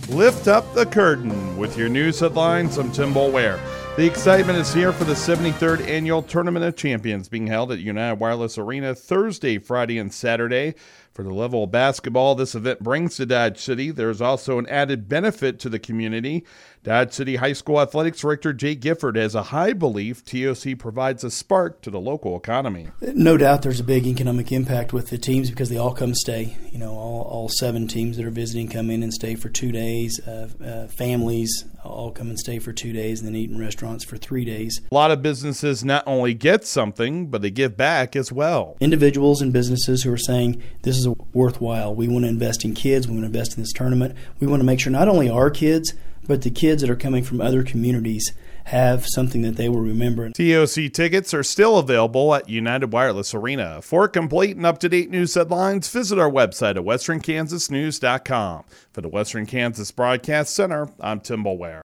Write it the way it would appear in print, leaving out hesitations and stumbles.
Lift up the curtain with your news headlines. I'm Tim Boulware. The excitement is here for the 73rd Annual Tournament of Champions being held at United Wireless Arena Thursday, Friday, and Saturday. For the level of basketball this event brings to Dodge City, there's also an added benefit to the community. Dodge City High School Athletics Director Jay Gifford has a high belief TOC provides a spark to the local economy. No doubt there's a big economic impact with the teams because they all come stay. You know, all 7 teams that are visiting come in and stay for 2 days. Families all come and stay for 2 days and then eat in restaurants for 3 days. A lot of businesses not only get something, but they give back as well. Individuals and businesses who are saying this is worthwhile. We want to invest in kids. We want to invest in this tournament. We want to make sure not only our kids, but the kids that are coming from other communities have something that they will remember. TOC tickets are still available at United Wireless Arena. For complete and up-to-date news headlines, visit our website at westernkansasnews.com. For the Western Kansas Broadcast Center, I'm Tim Boulware.